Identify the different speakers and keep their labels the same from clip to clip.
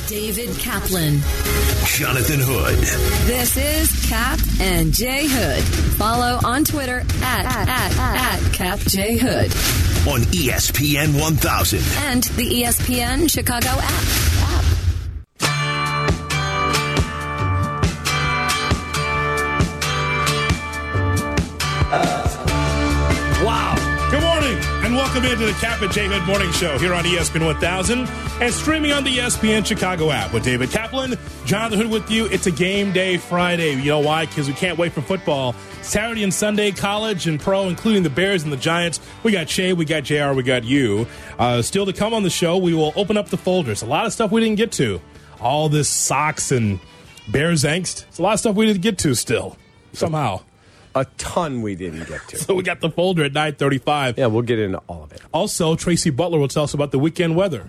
Speaker 1: David Kaplan.
Speaker 2: Jonathan Hood.
Speaker 1: This is Cap and J Hood. Follow on Twitter at Cap J Hood.
Speaker 2: On ESPN 1000.
Speaker 1: And the ESPN Chicago app.
Speaker 3: Good morning, and welcome into the Cap and J Hood Morning Show here on ESPN 1000 and streaming on the ESPN Chicago app with David Kaplan, Jonathan Hood with you. It's a game day Friday. You know why? Because we can't wait for football. Saturday and Sunday, college and pro, including the Bears and the Giants. We got Shay, we got JR, we got you. Still to come on the show, we will open up the folders. A lot of stuff we didn't get to. All this Sox and Bears angst. It's a lot of stuff we didn't get to still, somehow.
Speaker 4: A ton we didn't get to.
Speaker 3: So we got the folder at 9:35.
Speaker 4: Yeah, we'll get into all of it.
Speaker 3: Also, Tracy Butler will tell us about the weekend weather.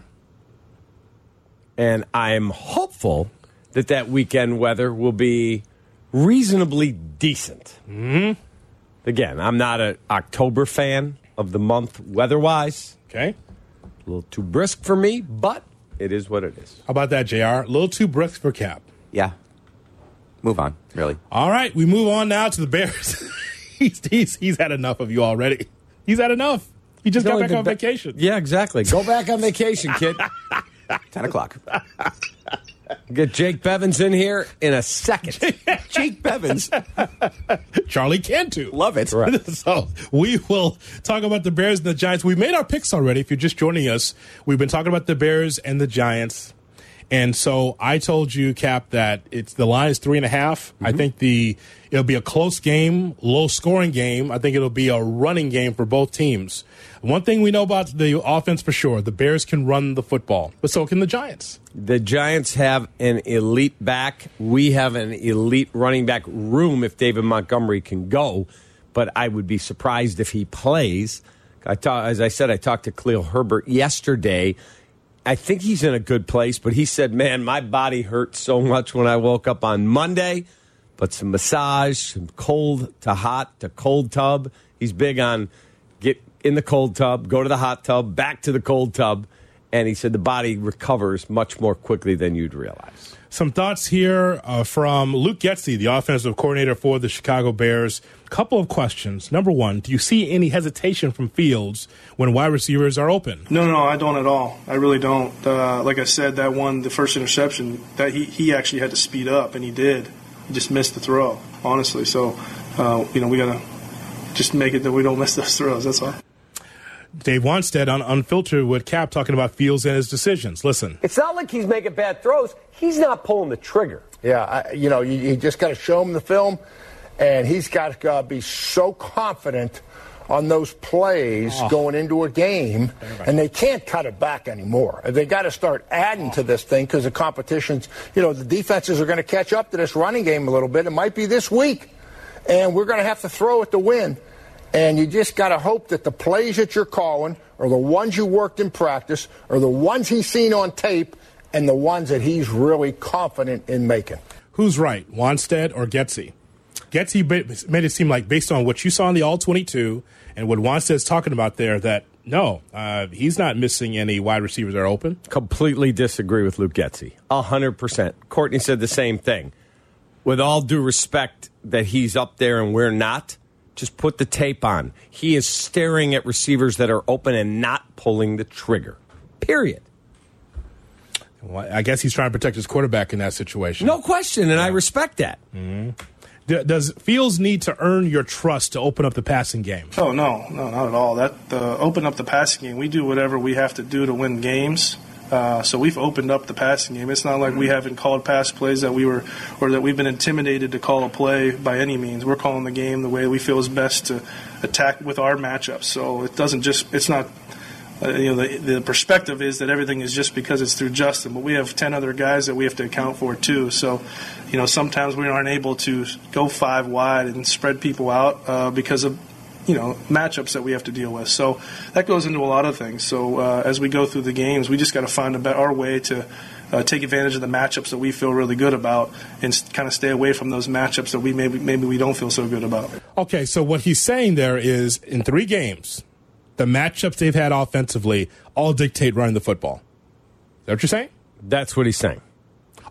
Speaker 4: And I'm hopeful that weekend weather will be reasonably decent.
Speaker 3: Mm-hmm.
Speaker 4: Again, I'm not an October fan of the month weather-wise.
Speaker 3: Okay.
Speaker 4: A little too brisk for me, but it is what it is.
Speaker 3: How about that, JR? A little too brisk for Cap.
Speaker 5: Yeah. Move on, really.
Speaker 3: All right, we move on now to the Bears. he's had enough of you already. He's had enough. He just got back on vacation.
Speaker 4: Yeah, exactly. Go back on vacation, kid.
Speaker 5: 10 o'clock.
Speaker 4: Get Jake Bevins in here in a second.
Speaker 5: Jake Bevins.
Speaker 3: Charlie Cantu.
Speaker 5: Love it.
Speaker 4: Right.
Speaker 3: So we will talk about the Bears and the Giants. We made our picks already. If you're just joining us, we've been talking about the Bears and the Giants. And so I told you, Cap, that the line is 3.5. Mm-hmm. I think it'll be a close game, low-scoring game. I think it'll be a running game for both teams. One thing we know about the offense for sure, the Bears can run the football, but so can the Giants.
Speaker 4: The Giants have an elite back. We have an elite running back room if David Montgomery can go, but I would be surprised if he plays. As I said, I talked to Khalil Herbert yesterday. I think he's in a good place, but he said, man, my body hurt so much when I woke up on Monday. But some massage, some cold to hot to cold tub. He's big on get in the cold tub, go to the hot tub, back to the cold tub. And he said the body recovers much more quickly than you'd realize.
Speaker 3: Some thoughts here from Luke Getsy, the offensive coordinator for the Chicago Bears. Couple of questions. Number one, do you see any hesitation from Fields when wide receivers are open?
Speaker 6: No, I don't at all. I really don't. Like I said, the first interception, that he actually had to speed up, and he did. He just missed the throw, honestly. So, we got to just make it that we don't miss those throws. That's all.
Speaker 3: Dave Wanstead on Unfiltered with Cap talking about Fields and his decisions. Listen.
Speaker 7: It's not like he's making bad throws. He's not pulling the trigger.
Speaker 8: Yeah, you just got to show him the film, and he's got to be so confident on those plays going into a game, and they can't cut it back anymore. They got to start adding to this thing because the competition's, the defenses are going to catch up to this running game a little bit. It might be this week, and we're going to have to throw it to win. And you just got to hope that the plays that you're calling are the ones you worked in practice, or the ones he's seen on tape, and the ones that he's really confident in making.
Speaker 3: Who's right, Wanstead or Getsy? Getsy made it seem like, based on what you saw in the All-22 and what Wanstead's talking about there, that no, he's not missing any wide receivers that are open.
Speaker 4: Completely disagree with Luke Getsy. 100%. Courtney said the same thing. With all due respect that he's up there and we're not, just put the tape on. He is staring at receivers that are open and not pulling the trigger. Period.
Speaker 3: Well, I guess he's trying to protect his quarterback in that situation.
Speaker 4: No question, and I respect that.
Speaker 3: Mm-hmm. Does Fields need to earn your trust to open up the passing game?
Speaker 6: Oh, no, not at all. Open up the passing game. We do whatever we have to do to win games. So we've opened up the passing game. It's not like we haven't called pass plays that we've been intimidated to call a play by any means. We're calling the game the way we feel is best to attack with our matchups. So it's not. The perspective is that everything is just because it's through Justin, but we have 10 other guys that we have to account for too. So, sometimes we aren't able to go 5 wide and spread people out because of matchups that we have to deal with. So that goes into a lot of things. So as we go through the games, we just got to find our way to take advantage of the matchups that we feel really good about and kind of stay away from those matchups that we maybe we don't feel so good about.
Speaker 3: Okay, so what he's saying there is in 3 games, the matchups they've had offensively all dictate running the football. Is that what you're saying?
Speaker 4: That's what he's saying.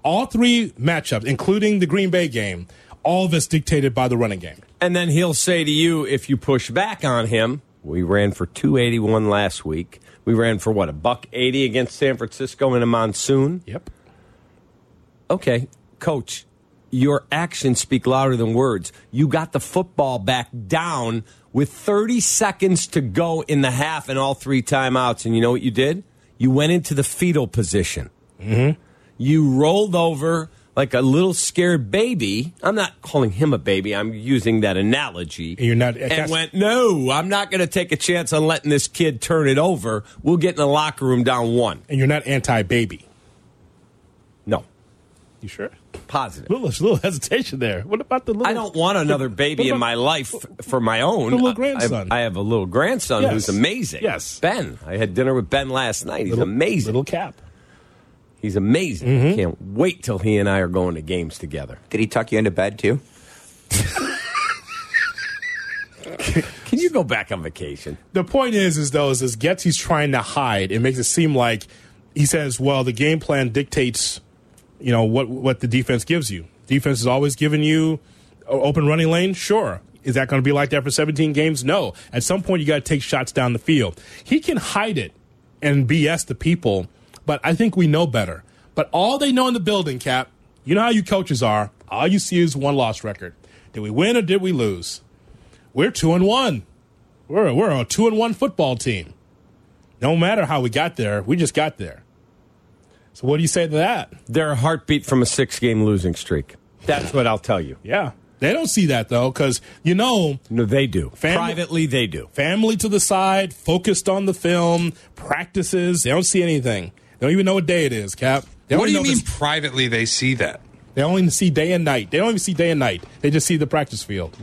Speaker 3: All three matchups, including the Green Bay game, all of it's dictated by the running game.
Speaker 4: And then he'll say to you, if you push back on him, we ran for 281 last week. We ran for, what, $180 against San Francisco in a monsoon?
Speaker 3: Yep.
Speaker 4: Okay, Coach, your actions speak louder than words. You got the football back down with 30 seconds to go in the half and all three timeouts. And you know what you did? You went into the fetal position.
Speaker 3: Mm-hmm.
Speaker 4: You rolled over like a little scared baby. I'm not calling him a baby. I'm using that analogy.
Speaker 3: You're not,
Speaker 4: and went, no, I'm not going to take a chance on letting this kid turn it over. We'll get in the locker room down 1.
Speaker 3: And you're not anti-baby.
Speaker 4: No.
Speaker 3: You sure?
Speaker 4: Positive.
Speaker 3: Little hesitation there. What about the little...
Speaker 4: I don't want another baby in my life for my own.
Speaker 3: The little grandson.
Speaker 4: I have a little grandson who's amazing.
Speaker 3: Yes.
Speaker 4: Ben. I had dinner with Ben last night. He's amazing.
Speaker 3: Little Cap.
Speaker 4: He's amazing.
Speaker 3: Mm-hmm.
Speaker 4: Can't wait till he and I are going to games together.
Speaker 5: Did he tuck you into bed, too?
Speaker 4: Can you go back on vacation?
Speaker 3: The point is Getsy's trying to hide. It makes it seem like he says, well, the game plan dictates, what the defense gives you. Defense is always giving you open running lane. Sure. Is that going to be like that for 17 games? No. At some point, you got to take shots down the field. He can hide it and BS the people, but I think we know better. But all they know in the building, Cap, you know how you coaches are. All you see is 1-loss record. Did we win or did we lose? We're 2-1. We're a 2-1 football team. No matter how we got there, we just got there. So what do you say to that?
Speaker 4: They're a heartbeat from a 6-game losing streak. That's what I'll tell you.
Speaker 3: Yeah. They don't see that, though, because,
Speaker 4: No, they do. Privately, they do.
Speaker 3: Family to the side, focused on the film, practices. They don't see anything. They don't even know what day it is, Cap.
Speaker 9: What do you mean privately they see that?
Speaker 3: They only see day and night. They don't even see day and night. They just see the practice field.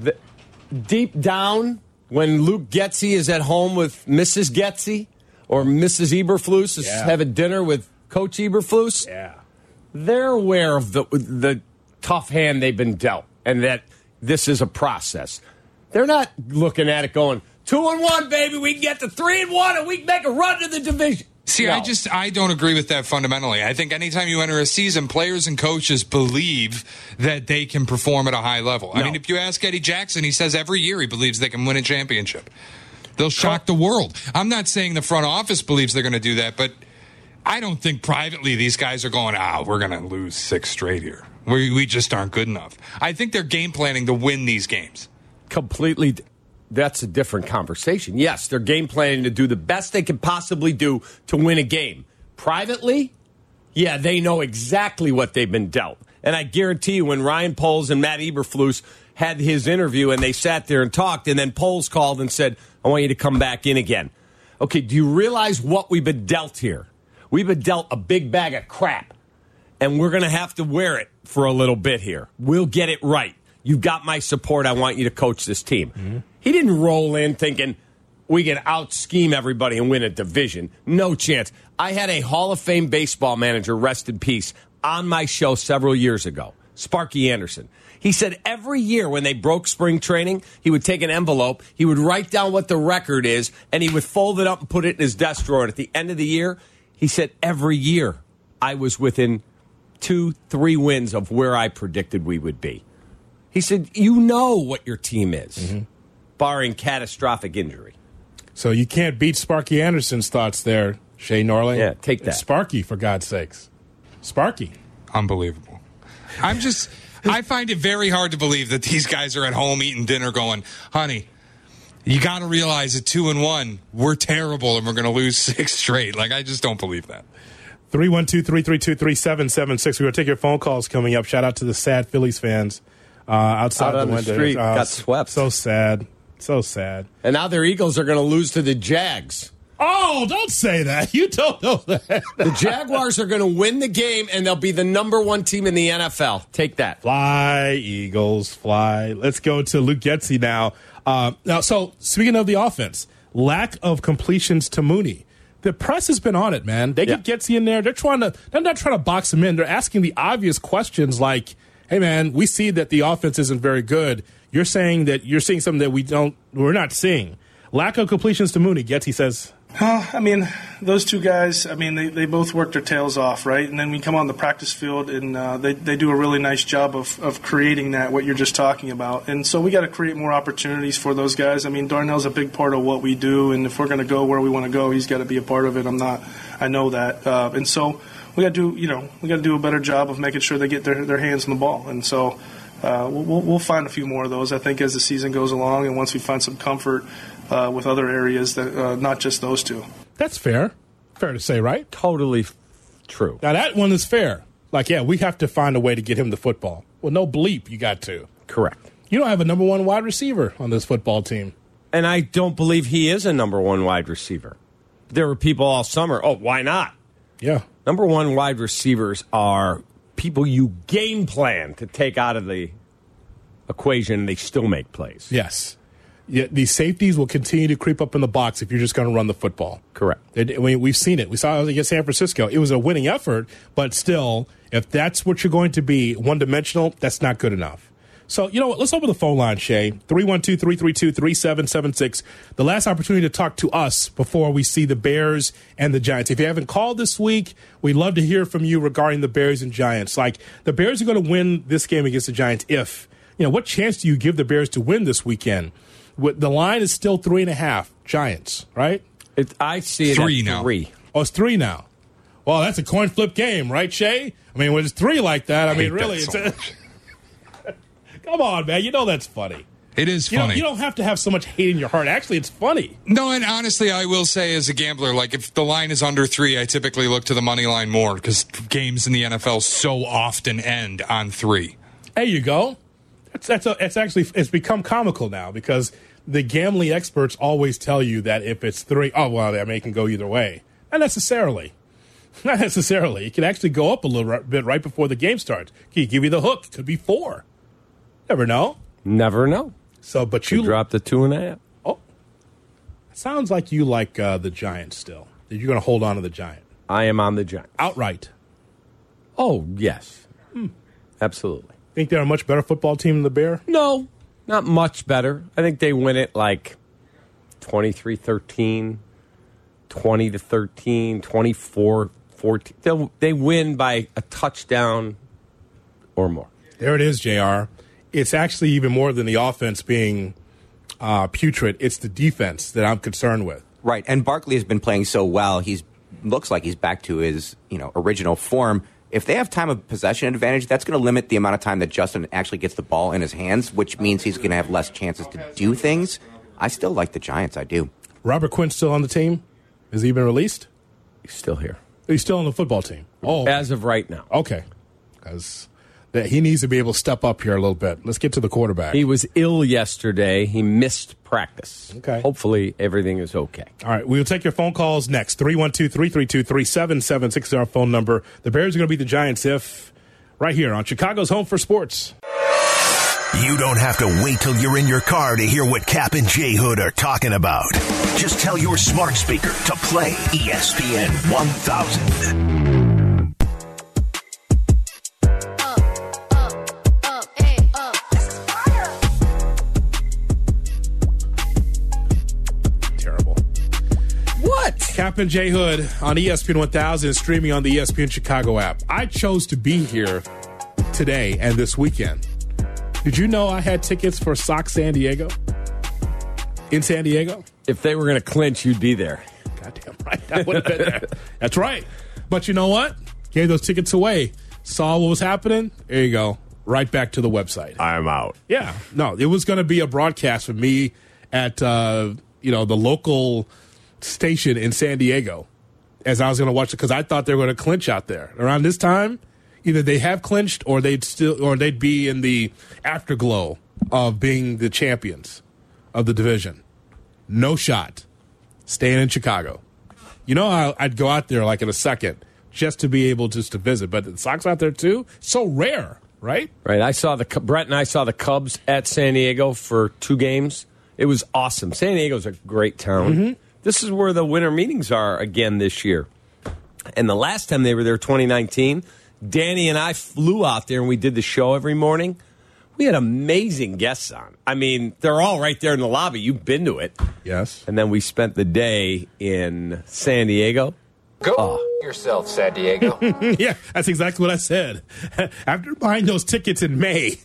Speaker 4: Deep down, when Luke Getsy is at home with Mrs. Getsy or Mrs. Eberflus is having dinner with Coach Eberflus, they're aware of the tough hand they've been dealt and that this is a process. They're not looking at it going, 2-1, baby, we can get to 3-1 and we can make a run to the division.
Speaker 9: See,
Speaker 4: No.
Speaker 9: I don't agree with that fundamentally. I think anytime you enter a season, players and coaches believe that they can perform at a high level. I mean, if you ask Eddie Jackson, he says every year he believes they can win a championship. They'll shock the world. I'm not saying the front office believes they're going to do that, but I don't think privately these guys are going, we're going to lose 6 straight here. We just aren't good enough. I think they're game planning to win these games.
Speaker 4: Completely. That's a different conversation. Yes, they're game planning to do the best they can possibly do to win a game. Privately, they know exactly what they've been dealt. And I guarantee you when Ryan Poles and Matt Eberflus had his interview and they sat there and talked, and then Poles called and said, I want you to come back in again. Okay, do you realize what we've been dealt here? We've been dealt a big bag of crap, and we're going to have to wear it for a little bit here. We'll get it right. You've got my support. I want you to coach this team. Mm-hmm. He didn't roll in thinking we can out-scheme everybody and win a division. No chance. I had a Hall of Fame baseball manager, rest in peace, on my show several years ago, Sparky Anderson. He said every year when they broke spring training, he would take an envelope, he would write down what the record is, and he would fold it up and put it in his desk drawer. And at the end of the year, he said every year I was within 2-3 wins of where I predicted we would be. He said, you know what your team is, barring catastrophic injury.
Speaker 3: So you can't beat Sparky Anderson's thoughts there, Shay Norling.
Speaker 4: Yeah, take that.
Speaker 3: It's Sparky, for God's sakes. Sparky.
Speaker 9: Unbelievable. I find it very hard to believe that these guys are at home eating dinner going, honey, you got to realize at 2-1, we're terrible and we're going to lose 6 straight. I just don't believe that.
Speaker 3: 312-332-3776. We're going to take your phone calls coming up. Shout out to the sad Phillies fans outside
Speaker 4: Out
Speaker 3: the
Speaker 4: on
Speaker 3: window.
Speaker 4: the street, got swept.
Speaker 3: So sad. So sad.
Speaker 4: And now their Eagles are going to lose to the Jags.
Speaker 3: Oh, don't say that. You don't know that.
Speaker 4: The Jaguars are going to win the game, and they'll be the #1 team in the NFL. Take that.
Speaker 3: Fly, Eagles, fly. Let's go to Luke Getsy now. So speaking of the offense, lack of completions to Mooney. The press has been on it, man. They get Getsy in there. They're not trying to box him in. They're asking the obvious questions like, hey, man, we see that the offense isn't very good. You're saying that you're seeing something that we're not seeing. Lack of completions to Mooney. Getsy says,
Speaker 6: I mean, those two guys, I mean, they both work their tails off, right? And then we come on the practice field, and they do a really nice job of creating that, what you're just talking about. And so we got to create more opportunities for those guys. I mean, Darnell's a big part of what we do, and if we're going to go where we want to go, he's got to be a part of it. I know that. And so we got to do a better job of making sure they get their hands on the ball. And so we'll find a few more of those, I think, as the season goes along, and once we find some comfort with other areas, that not just those two.
Speaker 3: That's fair. Fair to say, right?
Speaker 4: Totally true.
Speaker 3: Now, that one is fair. Like, yeah, we have to find a way to get him the football. Well, no bleep, you got to.
Speaker 4: Correct.
Speaker 3: You don't have a number one wide receiver on this football team.
Speaker 4: And I don't believe he is a number one wide receiver. There were people all summer, why not?
Speaker 3: Yeah.
Speaker 4: Number one wide receivers are people you game plan to take out of the equation, and they still make plays.
Speaker 3: Yes. Yeah, these safeties will continue to creep up in the box if you're just going to run the football.
Speaker 4: Correct.
Speaker 3: We've seen it. We saw it against San Francisco. It was a winning effort, but still, if that's what you're going to be, one-dimensional, that's not good enough. So, you know what? Let's open the phone line, Shay. 312-332-3776. The last opportunity to talk to us before we see the Bears and the Giants. If you haven't called this week, we'd love to hear from you regarding the Bears and Giants. Like, the Bears are going to win this game against the Giants if, what chance do you give the Bears to win this weekend? The line is still 3.5 Giants, right?
Speaker 4: I see it
Speaker 9: 3
Speaker 4: at
Speaker 9: now.
Speaker 4: 3.
Speaker 3: Oh, it's 3 now. Well, that's a coin flip game, right, Shay? I mean, when it's 3 like that, I mean, really, it's come on, man. You know that's funny.
Speaker 9: It is funny.
Speaker 3: You don't have to have so much hate in your heart. Actually, it's funny.
Speaker 9: No, and honestly, I will say as a gambler, like if the line is under 3, I typically look to the money line more because games in the NFL so often end on 3.
Speaker 3: There you go. It's become comical now because the gambling experts always tell you that if it's 3, it can go either way. Not necessarily. It can actually go up a little bit right before the game starts. Can give you the hook? Could be 4. Never know.
Speaker 4: Never know.
Speaker 3: So, but you
Speaker 4: dropped the 2.5.
Speaker 3: Oh, sounds like you like the Giants still. You're going to hold on to the Giant.
Speaker 4: I am on the Giants
Speaker 3: outright.
Speaker 4: Oh yes, absolutely.
Speaker 3: Think they're a much better football team than the Bear?
Speaker 4: No, not much better. I think they win it like 23-13, 20-13, 24-14. They win by a touchdown or more.
Speaker 3: There it is, JR. It's actually even more than the offense being putrid. It's the defense that I'm concerned with.
Speaker 5: Right, and Barkley has been playing so well. Looks like he's back to his original form. If they have time of possession advantage, that's going to limit the amount of time that Justin actually gets the ball in his hands, which means he's going to have less chances to do things. I still like the Giants. I do.
Speaker 3: Robert Quinn's still on the team? Has he been released?
Speaker 4: He's still here.
Speaker 3: He's still on the football team? Oh,
Speaker 4: as of right now.
Speaker 3: Okay. Because he needs to be able to step up here a little bit. Let's get to the quarterback.
Speaker 4: He was ill yesterday. He missed practice.
Speaker 3: Okay.
Speaker 4: Hopefully everything is okay.
Speaker 3: All right. We'll take your phone calls next. 312-332-3776 is our phone number. The Bears are going to beat the Giants right here on Chicago's Home for Sports.
Speaker 2: You don't have to wait till you're in your car to hear what Cap and J Hood are talking about. Just tell your smart speaker to play ESPN 1000. Cap and J Hood on ESPN 1000 is streaming on the ESPN Chicago app. I chose to be here today and this weekend. Did you know I had tickets for Sox San Diego? In San Diego?
Speaker 4: If they were going to clinch, you'd be there.
Speaker 3: Goddamn right. I would have been there. That's right. But you know what? Gave those tickets away. Saw what was happening. There you go. Right back to the website.
Speaker 4: I'm out.
Speaker 3: Yeah. No, it was going to be a broadcast for me at the local station in San Diego as I was going to watch it because I thought they were going to clinch out there. Around this time, either they have clinched or they'd be in the afterglow of being the champions of the division. No shot. Staying in Chicago. You know, I'd go out there like in a second just to be able just to visit. But the Sox out there too, so rare, right?
Speaker 4: Right. Brett and I saw the Cubs at San Diego for 2 games. It was awesome. San Diego's a great town. Mm-hmm. This is where the winter meetings are again this year. And the last time they were there, 2019, Danny and I flew out there and we did the show every morning. We had amazing guests on. I mean, they're all right there in the lobby. You've been to it.
Speaker 2: Yes.
Speaker 4: And then we spent the day in San Diego.
Speaker 7: Go yourself, San Diego.
Speaker 2: Yeah, that's exactly what I said. After buying those tickets in May,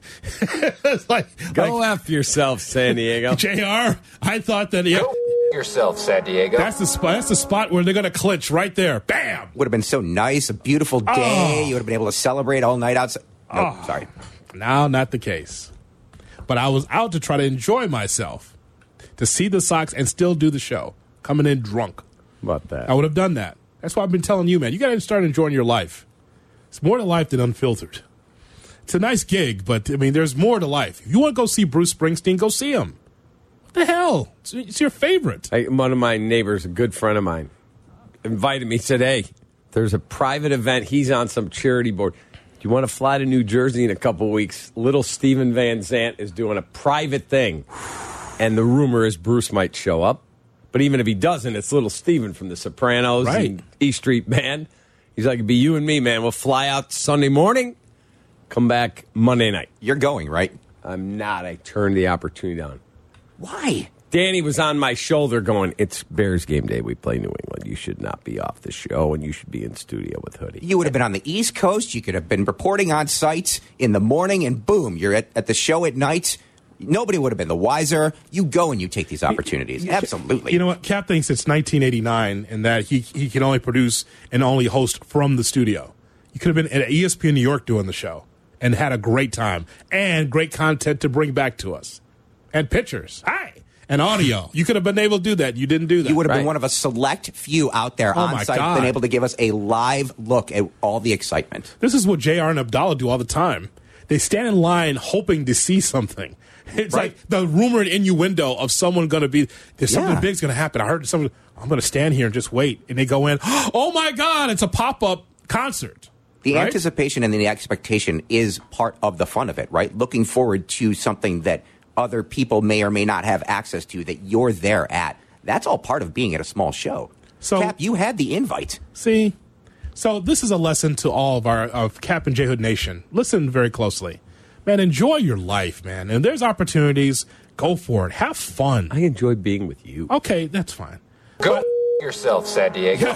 Speaker 2: it's
Speaker 4: Go F yourself, San Diego.
Speaker 2: JR, I thought that
Speaker 7: Go yourself, San Diego.
Speaker 2: that's the spot. That's the spot where they're going to clinch right there. Bam!
Speaker 5: Would have been so nice, a beautiful day. You would have been able to celebrate all night outside. Nope, sorry.
Speaker 2: Now, not the case. But I was out to try to enjoy myself, to see the Sox and still do the show, coming in drunk.
Speaker 4: About that.
Speaker 2: I would have done that. That's why I've been telling you, man. You got to start enjoying your life. It's more to life than Unfiltered. It's a nice gig, but, I mean, there's more to life. If you want to go see Bruce Springsteen, go see him. What the hell? It's your favorite.
Speaker 4: One of my neighbors, a good friend of mine, invited me, said, hey, there's a private event. He's on some charity board. Do you want to fly to New Jersey in a couple weeks? Little Steven Van Zandt is doing a private thing. And the rumor is Bruce might show up. But even if he doesn't, it's little Steven from The Sopranos and E Street Band. He's like, it'd be you and me, man. We'll fly out Sunday morning, come back Monday night.
Speaker 5: You're going, right?
Speaker 4: I'm not. I turned the opportunity down.
Speaker 5: Why?
Speaker 4: Danny was on my shoulder going, it's Bears game day. We play New England. You should not be off the show, and you should be in studio with Hoodie.
Speaker 5: You would have been on the East Coast. You could have been reporting on site in the morning, and boom, you're at the show at night. Nobody would have been the wiser. You go and you take these opportunities. Absolutely.
Speaker 2: You know what? Cap thinks it's 1989 and that he can only produce and only host from the studio. You could have been at ESPN New York doing the show and had a great time and great content to bring back to us. And pictures. Hi. And audio. You could have been able to do that. You didn't do that.
Speaker 5: You would have been one of a select few out there on site, been able to give us a live look at all the excitement.
Speaker 2: This is what JR and Abdallah do all the time. They stand in line hoping to see something. It's like the rumored innuendo of someone going to be, there's something big's going to happen. I heard someone, I'm going to stand here and just wait. And they go in, oh my God, it's a pop-up concert.
Speaker 5: The anticipation and the expectation is part of the fun of it, right? Looking forward to something that other people may or may not have access to that you're there at. That's all part of being at a small show. So, Cap, you had the invite.
Speaker 2: See? So this is a lesson to all of Cap and J Hood Nation. Listen very closely. Man, enjoy your life, man. And there's opportunities. Go for it. Have fun.
Speaker 4: I enjoy being with you.
Speaker 2: Okay, that's fine.
Speaker 7: Go yourself, San Diego.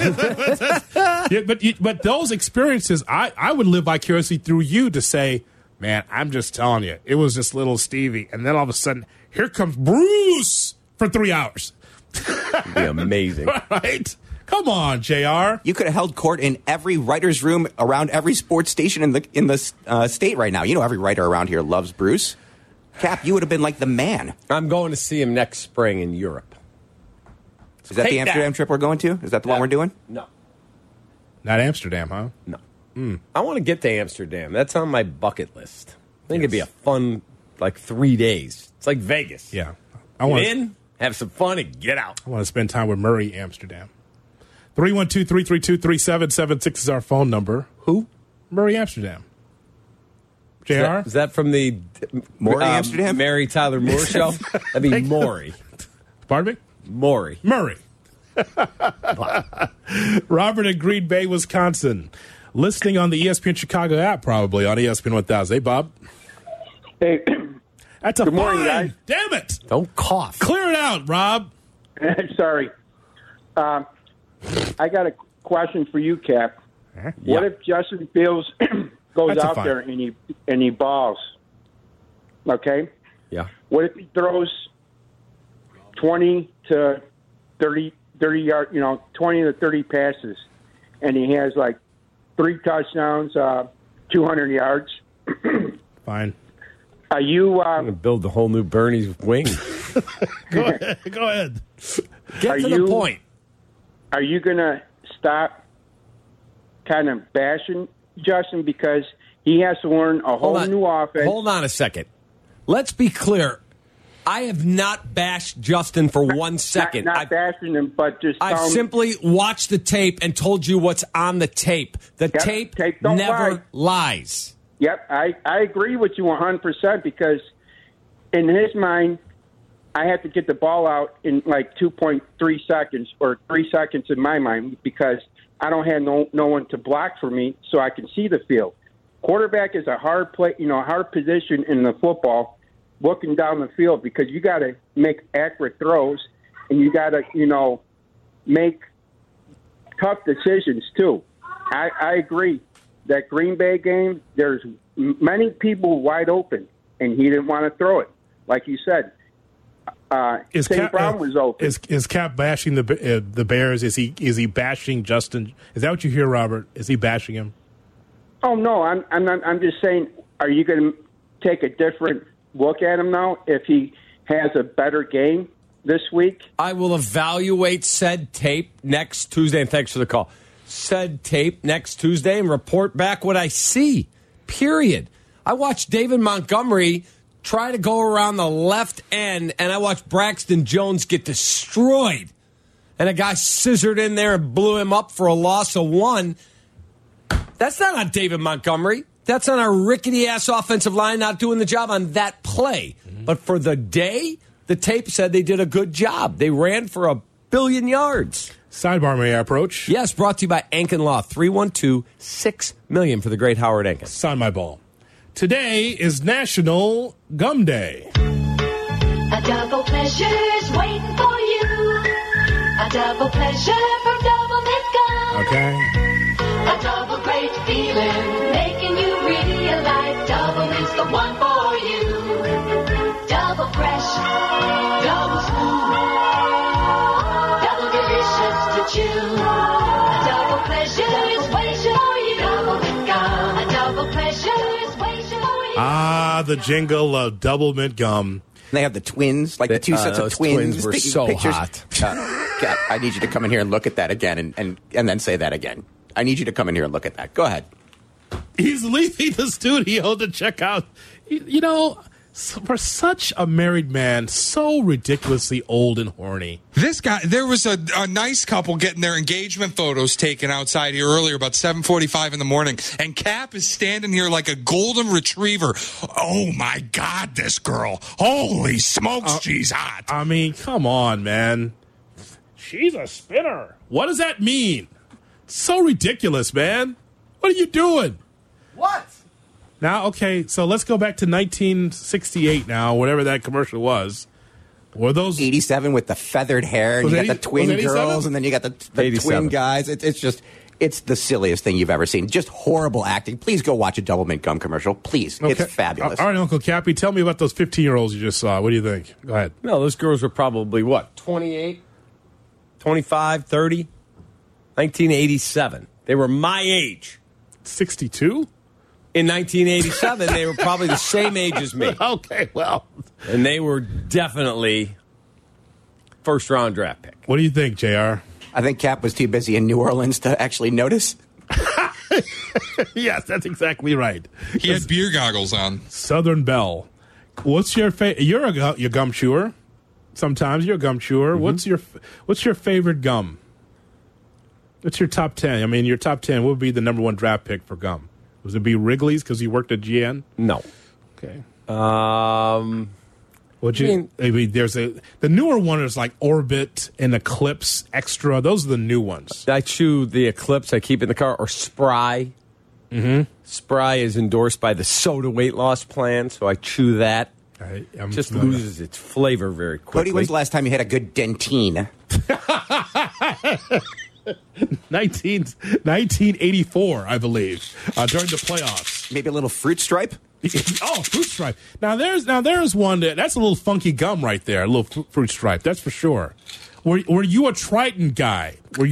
Speaker 2: but those experiences, I would live vicariously through you to say, man, I'm just telling you, it was just little Stevie. And then all of a sudden, here comes Bruce for 3 hours.
Speaker 4: It'd be amazing.
Speaker 2: Right? Come on, JR.
Speaker 5: You could have held court in every writer's room around every sports station in the state right now. You know, every writer around here loves Bruce. Cap, you would have been like the man.
Speaker 4: I'm going to see him next spring in Europe.
Speaker 5: Is that the Amsterdam trip we're going to? Is that the one we're doing?
Speaker 4: No.
Speaker 2: Not Amsterdam, huh?
Speaker 4: No. I want to get to Amsterdam. That's on my bucket list. I think it'd be a fun, 3 days. It's like Vegas.
Speaker 2: Yeah.
Speaker 4: Get in, have some fun, and get out.
Speaker 2: I want to spend time with Murray Amsterdam. 312-332-3776 is our phone number. Who? Murray Amsterdam. JR?
Speaker 4: Is that from the
Speaker 5: Maury Amsterdam?
Speaker 4: Mary Tyler Moore show? That'd be Maury.
Speaker 2: Pardon me?
Speaker 4: Maury.
Speaker 2: Murray. Robert in Green Bay, Wisconsin. Listening on the ESPN Chicago app, probably on ESPN 1000. Hey, Bob.
Speaker 10: Hey.
Speaker 2: That's a
Speaker 10: Good morning,
Speaker 2: fine.
Speaker 10: guys.
Speaker 2: Damn it.
Speaker 4: Don't cough.
Speaker 2: Clear it out, Rob.
Speaker 10: Sorry. I got a question for you, Cap. What if Justin Fields goes out there and he balls? Okay?
Speaker 4: Yeah.
Speaker 10: What if he throws 20 to 30 yard, 20 to 30 passes, and he has 3 touchdowns, 200 yards?
Speaker 2: Fine.
Speaker 10: Are you
Speaker 4: I'm going to build the whole new Bernie's wing.
Speaker 2: Go ahead.
Speaker 4: Get to the point.
Speaker 10: Are you going to stop kind of bashing Justin because he has to learn a whole new offense?
Speaker 4: Hold on a second. Let's be clear. I have not bashed Justin for 1 second.
Speaker 10: Not bashing him, but just
Speaker 4: I've simply watched the tape and told you what's on the tape. The tape never lies.
Speaker 10: Yep, I agree with you 100% because in his mind, I have to get the ball out in 2.3 seconds or 3 seconds in my mind because I don't have no one to block for me so I can see the field. quarterback is a hard hard position in the football, looking down the field, because you got to make accurate throws and you got to, make tough decisions too. I agree that Green Bay game, there's many people wide open, and he didn't want to throw it, like you said. St. Brown was open.
Speaker 3: Is Cap bashing the Bears? Is he bashing Justin? Is that what you hear, Robert? Is he bashing him?
Speaker 10: Oh no, I'm just saying. Are you going to take a different look at him now if he has a better game this week?
Speaker 4: I will evaluate said tape next Tuesday, and thanks for the call. Said tape next Tuesday and report back what I see. Period. I watched David Montgomery try to go around the left end, and I watched Braxton Jones get destroyed. And a guy scissored in there and blew him up for a loss of 1. That's not on David Montgomery. That's on our rickety-ass offensive line not doing the job on that play. Mm-hmm. But for the day, the tape said they did a good job. They ran for 1 billion yards.
Speaker 3: Sidebar, may I approach?
Speaker 4: Yes, brought to you by Ankin Law. 312-6-million for the great Howard Ankin.
Speaker 3: Sign my ball. Today is National Gum Day.
Speaker 11: A double pleasure's waiting for you. A double pleasure from Double Mint Gum.
Speaker 3: Okay.
Speaker 11: A double great feeling, making you realize Double Mint's the one for you. Double fresh, double smooth, double delicious to chew. A double pleasure is waiting for you. Double Mint Gum. A double pleasure is waiting for you.
Speaker 3: The jingle of Double Mint Gum.
Speaker 5: They have the twins, like the two sets of twins.
Speaker 4: Twins were so
Speaker 5: pictures.
Speaker 4: hot.
Speaker 5: Cap, I need you to come in here and look at that again, and then say that again. I need you to come in here and look at that. Go ahead.
Speaker 3: He's leaving the studio to check out. For such a married man, so ridiculously old and horny.
Speaker 9: This guy, there was a nice couple getting their engagement photos taken outside here earlier, about 7:45 in the morning, and Cap is standing here like a golden retriever. Oh my God, this girl! Holy smokes, she's hot!
Speaker 3: I mean, come on, man. She's a spinner. What does that mean? So ridiculous, man. What are you doing?
Speaker 4: What?
Speaker 3: Now, okay, so let's go back to 1968 now, whatever that commercial was. Were those
Speaker 5: 87 with the feathered hair, and you got the twin girls, and then you got the twin guys. It's the silliest thing you've ever seen. Just horrible acting. Please go watch a Double Mint Gum commercial. Please. Okay. It's fabulous.
Speaker 3: All right, Uncle Cappy, tell me about those 15-year-olds you just saw. What do you think? Go ahead.
Speaker 4: No, those girls were probably, 28, 25, 30? 1987. They were my age.
Speaker 3: 62?
Speaker 4: In 1987, they were probably the same age as me.
Speaker 3: Okay, well.
Speaker 4: And they were definitely first-round draft pick.
Speaker 3: What do you think, JR?
Speaker 5: I think Cap was too busy in New Orleans to actually notice.
Speaker 3: Yes, that's exactly right.
Speaker 9: He had beer goggles on.
Speaker 3: Southern Belle. What's your favorite? You're a gum chewer. Sometimes you're a gum chewer. Mm-hmm. What's your favorite gum? What's your top 10? I mean, your top 10 would be the number 1 draft pick for gum. Was it be Wrigley's because you worked at GN?
Speaker 4: No.
Speaker 3: Okay.
Speaker 4: There's
Speaker 3: the newer one is like Orbit and Eclipse Extra. Those are the new ones.
Speaker 4: I chew the Eclipse I keep in the car, or Spry.
Speaker 3: Mm-hmm.
Speaker 4: Spry is endorsed by the Soda weight loss plan, so I chew that. Just loses its flavor very quickly.
Speaker 5: Cody, when's the last time you had a good dentine?
Speaker 3: 1984, I believe, during the playoffs.
Speaker 5: Maybe a little Fruit Stripe?
Speaker 3: Oh, Fruit Stripe. Now there's one that's a little funky gum right there, a little Fruit Stripe, that's for sure. Were you a Triton guy? Did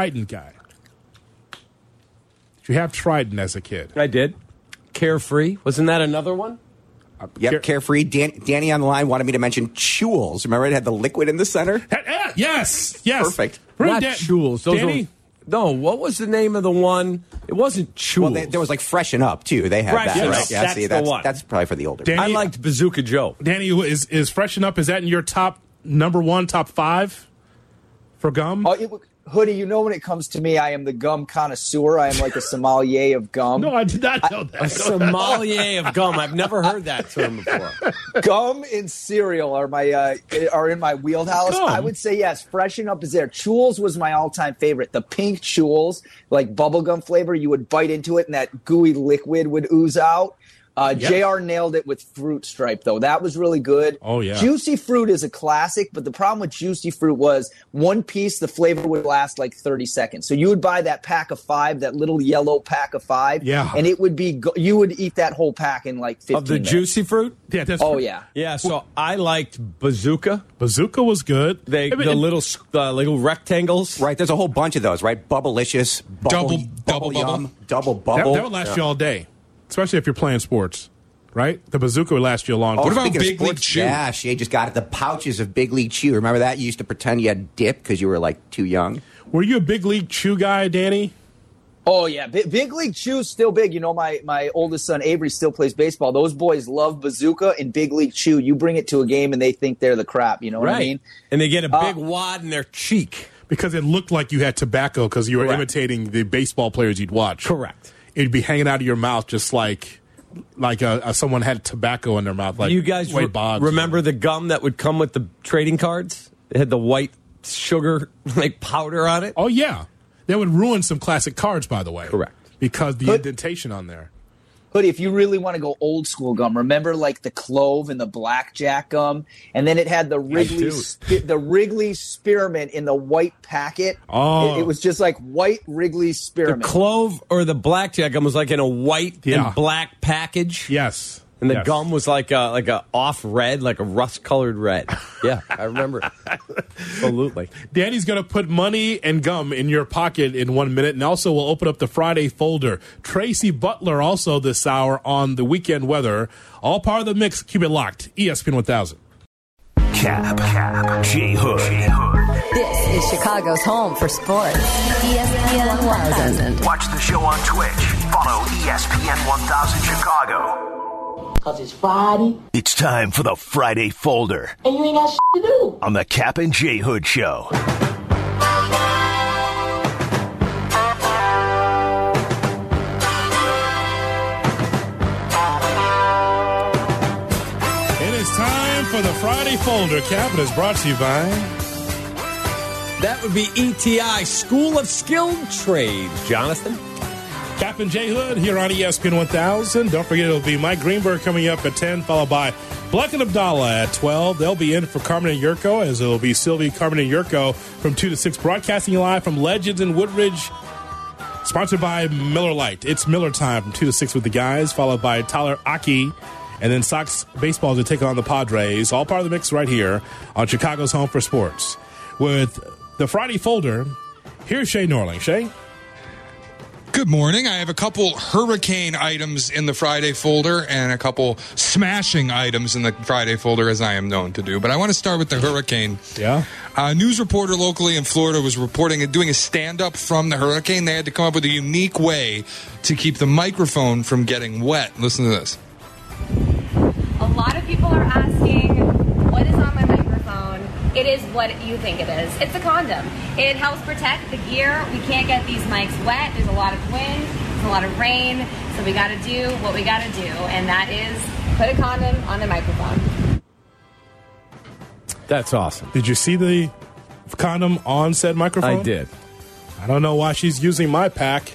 Speaker 3: you have Triton as a kid?
Speaker 4: I did. Carefree. Wasn't that another one?
Speaker 5: Yep, Carefree. Danny on the line wanted me to mention Chewels. Remember it had the liquid in the center?
Speaker 3: Yes.
Speaker 5: Perfect.
Speaker 4: Not Chewels.
Speaker 3: Danny?
Speaker 4: What was the name of the one? It wasn't Chewels.
Speaker 5: Well, there was like Freshen Up, too. They had that, right?
Speaker 4: That's the one.
Speaker 5: That's probably for the older
Speaker 3: Danny,
Speaker 4: I liked Bazooka Joe.
Speaker 3: Danny, is Freshen Up, is that in your top number 1, top 5 for gum?
Speaker 5: Oh,
Speaker 12: Hoodie, you know when it comes to me, I am the gum connoisseur. I am like a sommelier of gum.
Speaker 2: No, I did not know that.
Speaker 4: A sommelier of gum. I've never heard that term before.
Speaker 12: Gum and cereal are in my wheelhouse.
Speaker 2: Gum.
Speaker 12: I would say yes. Freshen Up is there. Chewels was my all-time favorite. The pink Chewels, like bubblegum flavor, you would bite into it and that gooey liquid would ooze out. JR nailed it with Fruit Stripe, though. That was really good.
Speaker 2: Oh, yeah.
Speaker 12: Juicy Fruit is a classic, but the problem with Juicy Fruit was one piece, the flavor would last like 30 seconds. So you would buy that pack of 5, that little yellow pack of 5, and it would be you would eat that whole pack in like 15
Speaker 4: Of the
Speaker 12: minutes.
Speaker 4: Juicy Fruit?
Speaker 2: Yeah, that's
Speaker 12: yeah.
Speaker 4: Yeah, so I liked Bazooka.
Speaker 2: Bazooka was good.
Speaker 4: The little rectangles.
Speaker 5: Right, there's a whole bunch of those, right? Bubblicious,
Speaker 9: Double
Speaker 5: Yum, Double Bubble.
Speaker 2: That would last you all day, especially if you're playing sports, right? The Bazooka would last you a long time.
Speaker 9: What about
Speaker 5: speaking of
Speaker 9: Big League
Speaker 5: sports,
Speaker 9: Chew?
Speaker 5: Yeah, Shay just got it. The pouches of Big League Chew. Remember that? You used to pretend you had dip because you were like too young.
Speaker 2: Were you a Big League Chew guy, Danny?
Speaker 12: Oh, yeah. Big League Chew's still big. You know, my oldest son, Avery, still plays baseball. Those boys love Bazooka and Big League Chew. You bring it to a game, and they think they're the crap. You know what I mean?
Speaker 4: And they get a big wad in their cheek.
Speaker 2: Because it looked like you had tobacco because you were imitating the baseball players you'd watch.
Speaker 4: Correct.
Speaker 2: It'd be hanging out of your mouth just like someone had tobacco in their mouth. Like
Speaker 4: you guys
Speaker 2: Wade Boggs.
Speaker 4: remember the gum that would come with the trading cards? It had the white sugar like powder on it.
Speaker 2: Oh, yeah. That would ruin some classic cards, by the way.
Speaker 4: Correct.
Speaker 2: Because the indentation on there.
Speaker 12: Hoodie, if you really want to go old school gum, remember like the clove and the blackjack gum, and then it had the Wrigley Spearmint in the white packet.
Speaker 2: Oh,
Speaker 12: it was just like white Wrigley Spearmint.
Speaker 4: The clove or the blackjack gum was like in a white and black package.
Speaker 2: Yes.
Speaker 4: And the gum was like a off red, like a rust colored red. Yeah, I remember it. Absolutely.
Speaker 2: Danny's going to put money and gum in your pocket in 1 minute, and also we'll open up the Friday folder. Tracy Butler also this hour on the weekend weather. All part of the mix. Keep it locked. ESPN 1000.
Speaker 13: Cap, J Hood.
Speaker 1: This is Chicago's home for sports. ESPN 1000.
Speaker 13: Watch the show on Twitch. Follow ESPN 1000 Chicago.
Speaker 14: Cause it's Friday.
Speaker 13: It's time for the Friday folder.
Speaker 14: And you ain't got shit to do.
Speaker 13: On the Cap and J Hood Show.
Speaker 2: It is time for the Friday folder. Cap, it is brought to you by...
Speaker 4: That would be ETI, School of Skilled Trades. Jonathan?
Speaker 2: Cap and J Hood here on ESPN 1000. Don't forget, it'll be Mike Greenberg coming up at 10, followed by Black and Abdallah at 12. They'll be in for Carmen and Yurko, as it'll be Sylvie, Carmen, and Yurko from 2 to 6, broadcasting live from Legends in Woodridge, sponsored by Miller Lite. It's Miller time from 2 to 6 with the guys, followed by Tyler Aki, and then Sox baseball to take on the Padres. All part of the mix right here on Chicago's Home for Sports. With the Friday folder, here's Shay Norling. Shay?
Speaker 9: Good morning. I have a couple hurricane items in the Friday folder and a couple smashing items in the Friday folder, as I am known to do. But I want to start with the hurricane.
Speaker 2: Yeah.
Speaker 9: A news reporter locally in Florida was doing a stand-up from the hurricane. They had to come up with a unique way to keep the microphone from getting wet. Listen to this.
Speaker 15: A lot of people are asking, what is on my microphone? It is what you think it is. It's a condom. It helps protect the gear. We can't get these mics wet. There's a lot of wind. There's a lot of rain. So we got to do what we got to do, and that is put a condom on the microphone.
Speaker 4: That's awesome.
Speaker 2: Did you see the condom on said microphone?
Speaker 4: I did.
Speaker 2: I don't know why she's using my pack.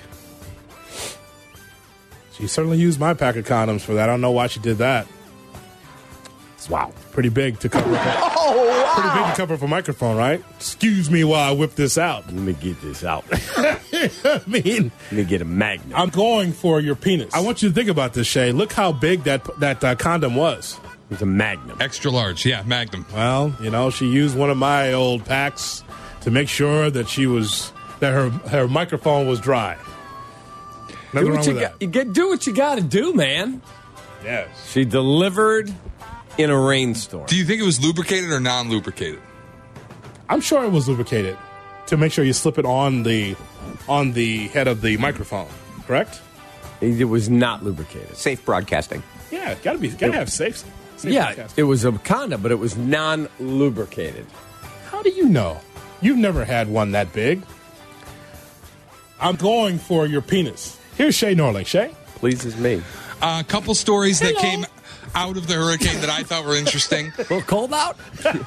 Speaker 2: She certainly used my pack of condoms for that. I don't know why she did that. Wow. Pretty big to cover. Pretty big to cover up a microphone, right? Excuse me while I whip this out.
Speaker 4: Let me get this out.
Speaker 2: I mean,
Speaker 4: let me get a magnum.
Speaker 2: I'm going for your penis. I want you to think about this, Shay. Look how big that condom was.
Speaker 4: It's a magnum.
Speaker 9: Extra large, yeah, magnum.
Speaker 2: Well, you know, she used one of my old packs to make sure that her microphone was dry. Nothing wrong with that.
Speaker 4: Do what you got to do, man.
Speaker 2: Yes.
Speaker 4: She delivered in a rainstorm.
Speaker 9: Do you think it was lubricated or non-lubricated?
Speaker 2: I'm sure it was lubricated to make sure you slip it on the head of the microphone. Correct?
Speaker 4: It was not lubricated.
Speaker 5: Safe broadcasting.
Speaker 2: Yeah, gotta have safe.
Speaker 4: Yeah,
Speaker 2: broadcasting.
Speaker 4: it was a condom, but it was non-lubricated.
Speaker 2: How do you know? You've never had one that big. I'm going for your penis. Here's Shay Norling. Shay?
Speaker 4: Pleases me.
Speaker 9: A couple stories that came out of the hurricane that I thought were interesting.
Speaker 4: A little cold out?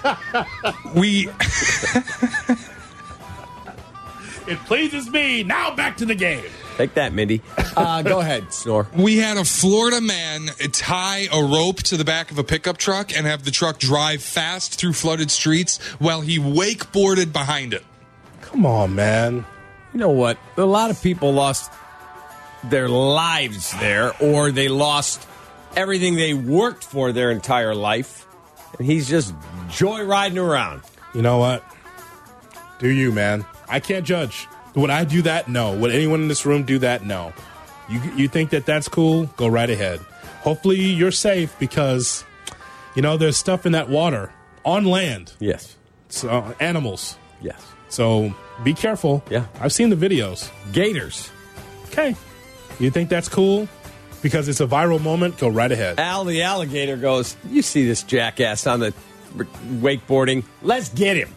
Speaker 2: It pleases me. Now back to the game.
Speaker 4: Take that, Mindy. Go ahead, Snore.
Speaker 9: We had a Florida man tie a rope to the back of a pickup truck and have the truck drive fast through flooded streets while he wakeboarded behind it.
Speaker 2: Come on, man.
Speaker 4: You know what? A lot of people lost their lives there, or they lost everything they worked for their entire life, and he's just joyriding around.
Speaker 2: You know what? Do you, man? I can't judge. Would I do that? No. Would anyone in this room do that? No. You think that that's cool? Go right ahead. Hopefully you're safe because, there's stuff in that water on land.
Speaker 4: Yes.
Speaker 2: So animals.
Speaker 4: Yes.
Speaker 2: So be careful.
Speaker 4: Yeah.
Speaker 2: I've seen the videos.
Speaker 4: Gators.
Speaker 2: Okay. You think that's cool? Because it's a viral moment, go right ahead.
Speaker 4: Al the alligator goes, you see this jackass on the wakeboarding. Let's get him.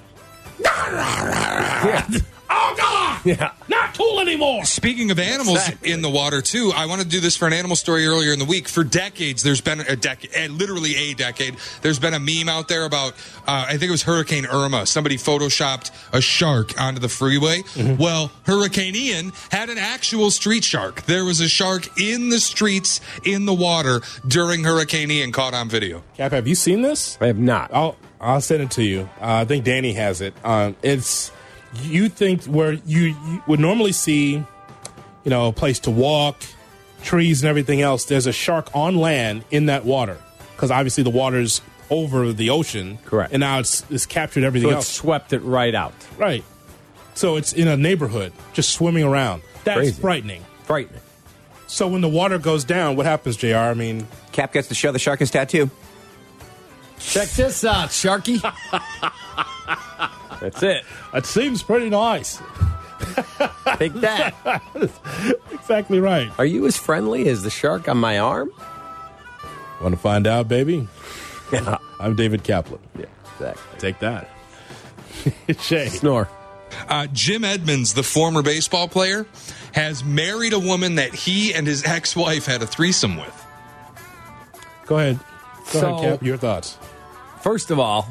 Speaker 2: Yeah. Oh, God!
Speaker 4: Yeah.
Speaker 2: Not cool anymore!
Speaker 9: Speaking of animals in the water, too, I want to do this for an animal story earlier in the week. For decades, there's been literally a decade, there's been a meme out there about, I think it was Hurricane Irma. Somebody photoshopped a shark onto the freeway. Mm-hmm. Well, Hurricane Ian had an actual street shark. There was a shark in the streets, in the water, during Hurricane Ian, caught on video.
Speaker 2: Cap, have you seen this?
Speaker 4: I have not.
Speaker 2: I'll send it to you. I think Danny has it. It's... You think where you would normally see, a place to walk, trees and everything else, there's a shark on land in that water. Because obviously the water's over the ocean.
Speaker 4: Correct.
Speaker 2: And now it's captured everything else.
Speaker 4: So it swept it right out.
Speaker 2: Right. So it's in a neighborhood, just swimming around. That's
Speaker 4: crazy.
Speaker 2: Frightening.
Speaker 4: Frightening.
Speaker 2: So when the water goes down, what happens, JR? I mean...
Speaker 5: Cap gets to show the shark his tattoo.
Speaker 4: Check this out, Sharky. That's it.
Speaker 2: That seems pretty nice.
Speaker 4: Take that.
Speaker 2: Exactly right.
Speaker 4: Are you as friendly as the shark on my arm?
Speaker 2: Want to find out, baby?
Speaker 4: Yeah.
Speaker 2: I'm David Kaplan.
Speaker 4: Yeah, exactly.
Speaker 2: Take that. Shay.
Speaker 4: Snore.
Speaker 9: Jim Edmonds, the former baseball player, has married a woman that he and his ex-wife had a threesome with.
Speaker 2: Go ahead. Go ahead, Cap. Your thoughts.
Speaker 4: First of all,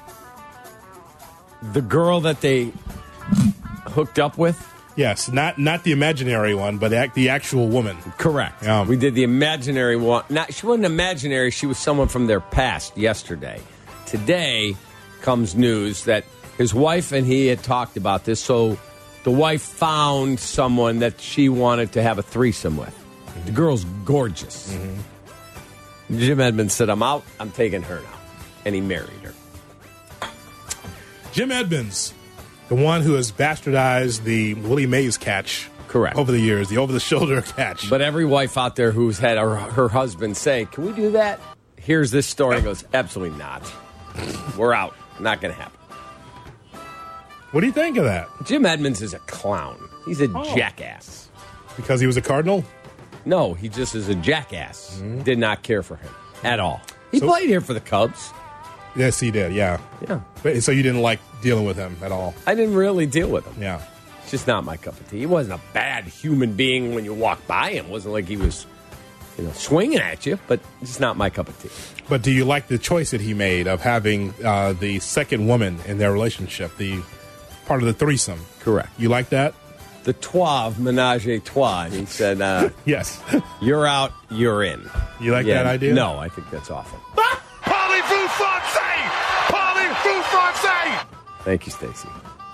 Speaker 4: the girl that they hooked up with?
Speaker 2: Yes, not the imaginary one, but the actual woman.
Speaker 4: Correct. We did the imaginary one. She wasn't imaginary. She was someone from their past yesterday. Today comes news that his wife and he had talked about this, so the wife found someone that she wanted to have a threesome with. Mm-hmm. The girl's gorgeous. Mm-hmm. Jim Edmonds said, I'm out. I'm taking her now. And he married her.
Speaker 2: Jim Edmonds, the one who has bastardized the Willie Mays catch.
Speaker 4: Correct.
Speaker 2: Over the years, the over-the-shoulder catch.
Speaker 4: But every wife out there who's had her husband say, can we do that? Here's this story and goes, absolutely not. We're out. Not going to happen.
Speaker 2: What do you think of that?
Speaker 4: Jim Edmonds is a clown. He's a jackass.
Speaker 2: Because he was a Cardinal?
Speaker 4: No, he just is a jackass. Mm-hmm. Did not care for him at all. He played here for the Cubs.
Speaker 2: Yes, he did, yeah.
Speaker 4: Yeah.
Speaker 2: So you didn't like dealing with him at all?
Speaker 4: I didn't really deal with him.
Speaker 2: Yeah.
Speaker 4: It's just not my cup of tea. He wasn't a bad human being when you walked by him. It wasn't like he was, swinging at you, but it's not my cup of tea.
Speaker 2: But do you like the choice that he made of having the second woman in their relationship, the part of the threesome?
Speaker 4: Correct.
Speaker 2: You like that?
Speaker 4: The trois, menage a trois. He said,
Speaker 2: yes.
Speaker 4: You're out, you're in.
Speaker 2: You like that idea?
Speaker 4: No, I think that's awful.
Speaker 13: Parlez-vous français? Parlez-vous français?
Speaker 4: Thank you, Stacey.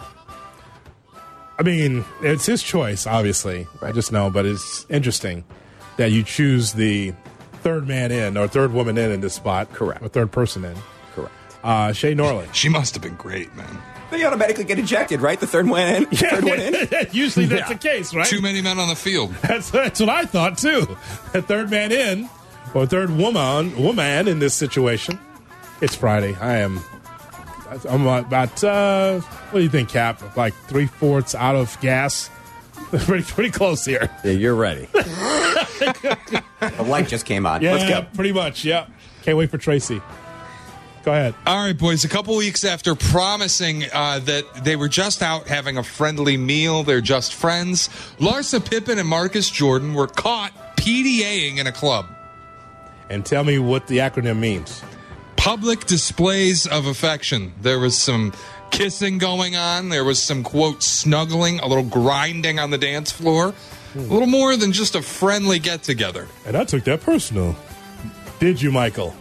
Speaker 2: I mean, it's his choice, obviously. I just know, but it's interesting that you choose the third man in or third woman in this spot.
Speaker 4: Correct.
Speaker 2: Or third person in.
Speaker 4: Correct.
Speaker 2: Shay Norling.
Speaker 9: She must have been great, man.
Speaker 5: They automatically get ejected, right? The third one in. Third one in.
Speaker 2: Usually that's the case, right?
Speaker 9: Too many men on the field.
Speaker 2: That's what I thought, too. A third man in or third woman in this situation. It's Friday. I'm about, what do you think, Cap? Like 3/4 out of gas? pretty close here.
Speaker 4: Yeah, you're ready.
Speaker 5: The light just came on.
Speaker 2: Yeah,
Speaker 5: Let's go.
Speaker 2: pretty much, yeah. Can't wait for Tracy. Go ahead.
Speaker 9: All right, boys. A couple weeks after promising that they were just out having a friendly meal, they're just friends, Larsa Pippen and Marcus Jordan were caught PDAing in a club.
Speaker 2: And tell me what the acronym means.
Speaker 9: Public displays of affection. There was some kissing going on. There was some, quote, snuggling, a little grinding on the dance floor. A little more than just a friendly get-together.
Speaker 2: And I took that personal. Did you, Michael?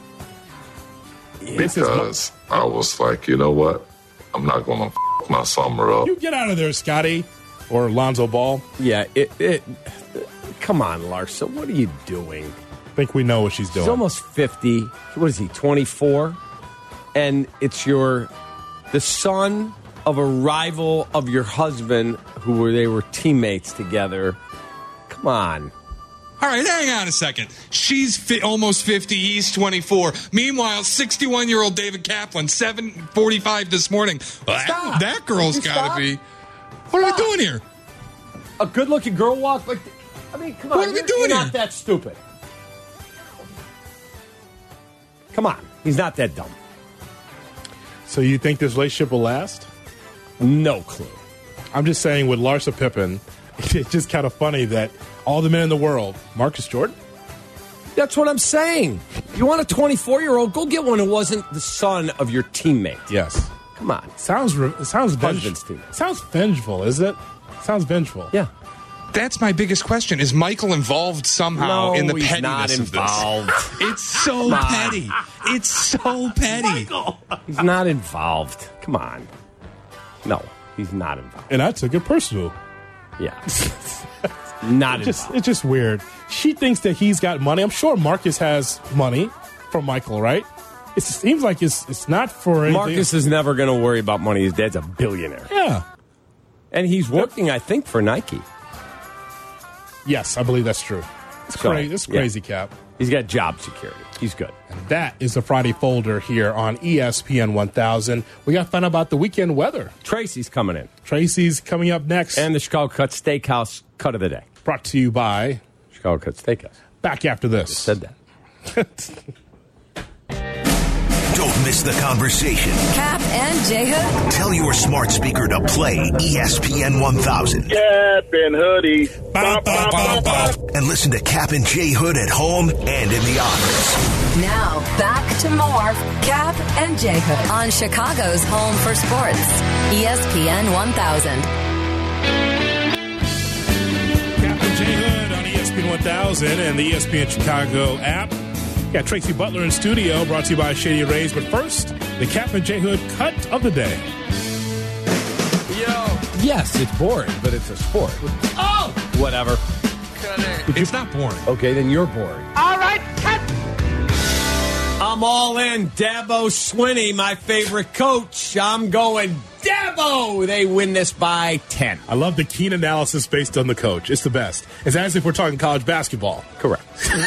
Speaker 16: Because I was like, you know what? I'm not going to f*** my summer up.
Speaker 2: You get out of there, Scotty. Or Lonzo Ball.
Speaker 4: Yeah, come on, Larsa. What are you doing?
Speaker 2: I think we know what she's doing.
Speaker 4: He's almost 50. What is he, 24? And it's the son of a rival of your husband they were teammates together. Come on.
Speaker 9: All right, hang on a second. She's almost 50. He's 24. Meanwhile, 61-year-old David Kaplan, 7:45 this morning. That girl's got to be. What are we doing here?
Speaker 4: A good-looking girl walk? Come on.
Speaker 9: What are we doing
Speaker 4: You're
Speaker 9: here?
Speaker 4: not that stupid. Come on. He's not that dumb.
Speaker 2: So you think this relationship will last?
Speaker 4: No clue.
Speaker 2: I'm just saying with Larsa Pippen, it's just kind of funny that all the men in the world, Marcus Jordan?
Speaker 4: That's what I'm saying. You want a 24-year-old? Go get one who wasn't the son of your teammate.
Speaker 2: Yes.
Speaker 4: Come on.
Speaker 2: Sounds vengeful. Sounds vengeful, isn't it? Sounds vengeful.
Speaker 4: Yeah.
Speaker 9: That's my biggest question. Is Michael involved somehow in the
Speaker 4: he's
Speaker 9: pettiness
Speaker 4: not involved.
Speaker 9: of this? It's so petty. It's so petty.
Speaker 4: He's not involved. Come on. No, he's not involved.
Speaker 2: And I took it personal.
Speaker 4: Yeah. Not involved.
Speaker 2: It's just weird. She thinks that he's got money. I'm sure Marcus has money from Michael, right? It seems like it's not for anything.
Speaker 4: Marcus is never going to worry about money. His dad's a billionaire.
Speaker 2: Yeah.
Speaker 4: And he's working, I think, for Nike.
Speaker 2: Yes, I believe that's true. It's crazy, Cap.
Speaker 4: He's got job security. He's good.
Speaker 2: And that is the Friday Folder here on ESPN 1000. We got to find out about the weekend weather.
Speaker 4: Tracy's coming in.
Speaker 2: Tracy's coming up next.
Speaker 4: And the Chicago Cut Steakhouse cut of the day.
Speaker 2: Brought to you by
Speaker 4: Chicago Cut Steakhouse.
Speaker 2: Back after this.
Speaker 4: Just said that.
Speaker 13: Don't miss the conversation.
Speaker 1: Cap and J Hood.
Speaker 13: Tell your smart speaker to play ESPN 1000.
Speaker 17: Cap and Hoodie. Bop, bop, bop, bop.
Speaker 13: And listen to Cap and J Hood at home and in the office.
Speaker 1: Now, back to more Cap and J Hood on Chicago's home for sports. ESPN 1000.
Speaker 2: Cap and J Hood on ESPN 1000 and the ESPN Chicago app. Got Tracy Butler in studio, brought to you by Shady Rays. But first, the Cap and J Hood cut of the day.
Speaker 4: Yo. Yes, it's boring, but it's a sport.
Speaker 9: Oh!
Speaker 4: Whatever.
Speaker 9: It's not boring.
Speaker 4: Okay, then you're boring.
Speaker 14: All right, cut.
Speaker 4: I'm all in. Dabo Swinney, my favorite coach. I'm going Dabo. They win this by 10.
Speaker 2: I love the keen analysis based on the coach. It's the best. It's as if we're talking college basketball.
Speaker 4: Correct.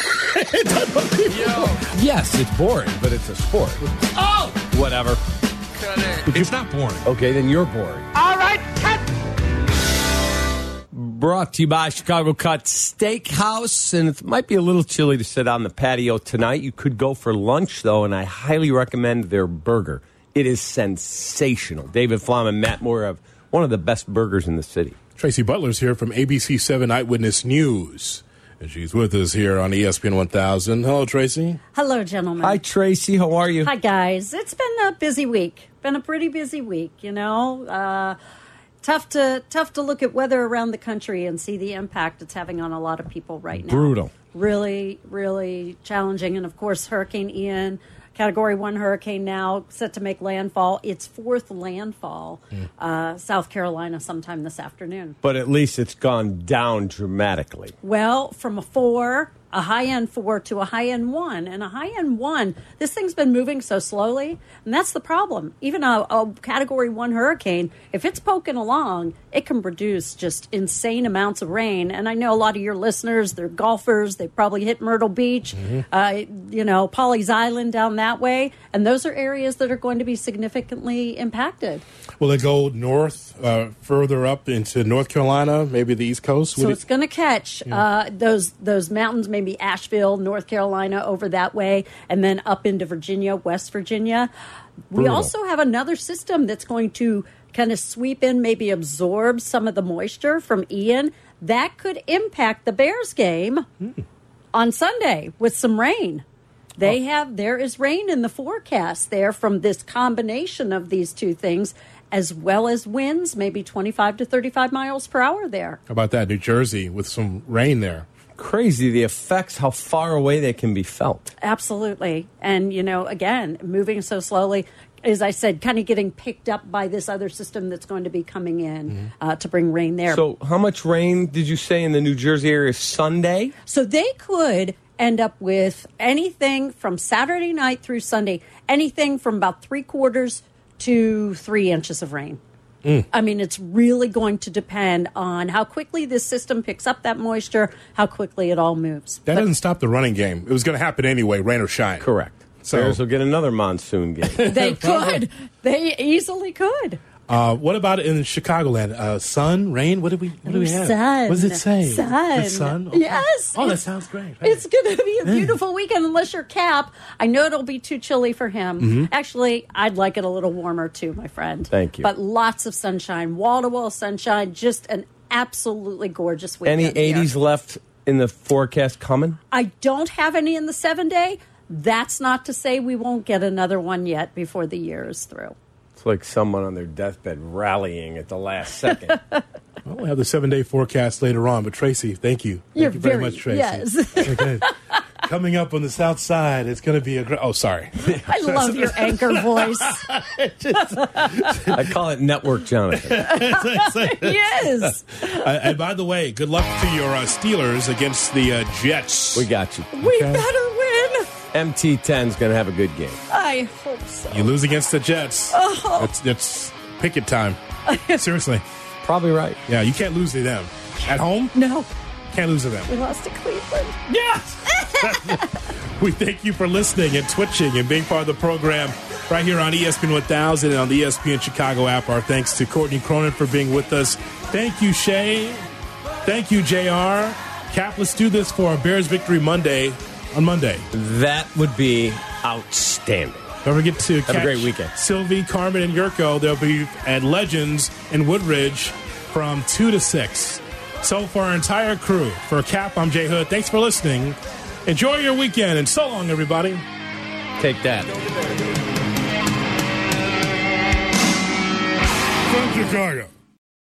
Speaker 4: Yes, it's boring, but it's a sport.
Speaker 9: Oh!
Speaker 4: Whatever.
Speaker 9: It's not boring.
Speaker 4: Okay, then you're boring.
Speaker 14: All right, cut.
Speaker 4: Brought to you by Chicago Cut Steakhouse. And it might be a little chilly to sit on the patio tonight. You could go for lunch, though, and I highly recommend their burger. It is sensational. David Flom and Matt Moore have one of the best burgers in the city.
Speaker 2: Tracy Butler's here from ABC 7 Eyewitness News. And she's with us here on ESPN 1000. Hello, Tracy.
Speaker 18: Hello, gentlemen.
Speaker 4: Hi, Tracy. How are you?
Speaker 18: Hi, guys. It's been a busy week. Been a pretty busy week, you know. Tough to look at weather around the country and see the impact it's having on a lot of people right now.
Speaker 4: Brutal.
Speaker 18: Really, really challenging. And, of course, Hurricane Ian, Category 1 hurricane now set to make landfall. Its fourth landfall, South Carolina sometime this afternoon.
Speaker 4: But at least it's gone down dramatically.
Speaker 18: Well, from a 4, a high-end 4 to a high-end 1. And a high-end 1, this thing's been moving so slowly, and that's the problem. Even a Category 1 hurricane, if it's poking along, it can produce just insane amounts of rain. And I know a lot of your listeners, they're golfers. They probably hit Myrtle Beach, Pawleys Island down that way. And those are areas that are going to be significantly impacted.
Speaker 2: Will it go north, further up into North Carolina, maybe the East Coast?
Speaker 18: So it's going to catch those mountains may maybe Asheville, North Carolina, over that way, and then up into Virginia, West Virginia. We also have another system that's going to kind of sweep in, maybe absorb some of the moisture from Ian. That could impact the Bears game on Sunday with some rain. There is rain in the forecast there from this combination of these two things, as well as winds, maybe 25 to 35 miles per hour there.
Speaker 2: How about that? New Jersey with some rain there.
Speaker 4: Crazy, the effects, how far away they can be felt.
Speaker 18: Absolutely. And, again, moving so slowly, as I said, kind of getting picked up by this other system that's going to be coming in to bring rain there.
Speaker 4: So how much rain did you say in the New Jersey area Sunday?
Speaker 18: So they could end up with anything from Saturday night through Sunday, anything from about 3/4 to 3 inches of rain. I mean, it's really going to depend on how quickly this system picks up that moisture, how quickly it all moves.
Speaker 2: That doesn't stop the running game. It was going to happen anyway, rain or shine.
Speaker 4: Correct. So Bears will get another monsoon game.
Speaker 18: They could. They easily could.
Speaker 2: What about in Chicagoland? Sun, rain? What do we have?
Speaker 18: Sun.
Speaker 2: What does it say?
Speaker 18: Sun.
Speaker 2: The sun?
Speaker 18: Okay. Yes.
Speaker 2: Oh, that sounds great. Right.
Speaker 18: It's going to be a beautiful weekend unless you're Cap. I know it'll be too chilly for him. Actually, I'd like it a little warmer too, my friend.
Speaker 4: Thank you.
Speaker 18: But lots of sunshine, wall-to-wall sunshine, just an absolutely gorgeous weekend.
Speaker 4: Any 80s left in the forecast coming?
Speaker 18: I don't have any in the 7-day. That's not to say we won't get another one yet before the year is through.
Speaker 4: It's like someone on their deathbed rallying at the last second.
Speaker 2: We'll have the 7-day forecast later on, but Tracy, thank you. Thank you very much, Tracy.
Speaker 18: Yes.
Speaker 2: Okay. Coming up on the South Side, it's going to be a great... Oh, sorry.
Speaker 18: I love your anchor voice.
Speaker 4: I call it Network Jonathan.
Speaker 18: Yes.
Speaker 2: And by the way, good luck to your Steelers against the Jets.
Speaker 4: We got you.
Speaker 18: We better win.
Speaker 4: MT10's going to have a good game.
Speaker 18: I hope so.
Speaker 2: You lose against the Jets.
Speaker 18: Oh.
Speaker 2: It's picket time. Seriously.
Speaker 4: Probably right.
Speaker 2: Yeah, you can't lose to them. At home?
Speaker 18: No.
Speaker 2: Can't lose to them.
Speaker 18: We lost to Cleveland.
Speaker 2: Yes! We thank you for listening and twitching and being part of the program right here on ESPN 1000 and on the ESPN Chicago app. Our thanks to Courtney Cronin for being with us. Thank you, Shay. Thank you, JR. Cap, let's do this for a Bears Victory Monday on Monday.
Speaker 4: That would be outstanding.
Speaker 2: Don't forget to
Speaker 4: have a great weekend.
Speaker 2: Sylvie, Carmen, and Yurko. They'll be at Legends in Woodridge from 2 to 6. So for our entire crew, for Cap, I'm Jay Hood. Thanks for listening. Enjoy your weekend, and so long, everybody.
Speaker 4: Take that.
Speaker 2: From Chicago.